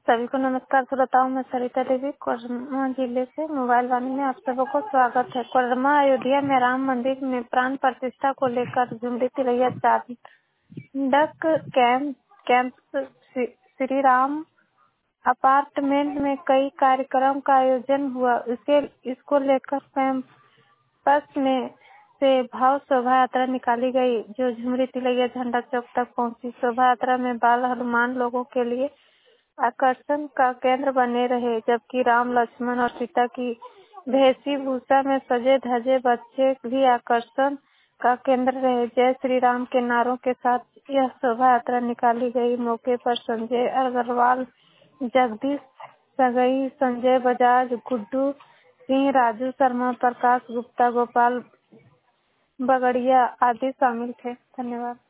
सभी को नमस्कार। श्रोताओं, मैं सरिता देवी कोडरमा जिले से मोबाइल वाणी में आप सबों को स्वागत है। कोडरमा अयोध्या में राम मंदिर में प्राण प्रतिष्ठा को लेकर झुमरी तिलैया चांदक कैंप श्री राम अपार्टमेंट में कई कार्यक्रम का आयोजन हुआ। इसको लेकर कैंपस में से भाव शोभा यात्रा निकाली गई, जो झुमरी तिलैया झंडा चौक तक पहुंची। शोभा यात्रा में बाल हनुमान लोगों के लिए आकर्षण का केंद्र बने रहे, जबकि राम, लक्ष्मण और सीता की वेशभूषा में सजे धजे बच्चे भी आकर्षण का केंद्र रहे। जय श्री राम के नारों के साथ यह शोभा यात्रा निकाली गई। मौके पर संजय अग्रवाल, जगदीश सगई, संजय बजाज, गुड्डू सिंह, राजू शर्मा, प्रकाश गुप्ता, गोपाल बगड़िया आदि शामिल थे। धन्यवाद।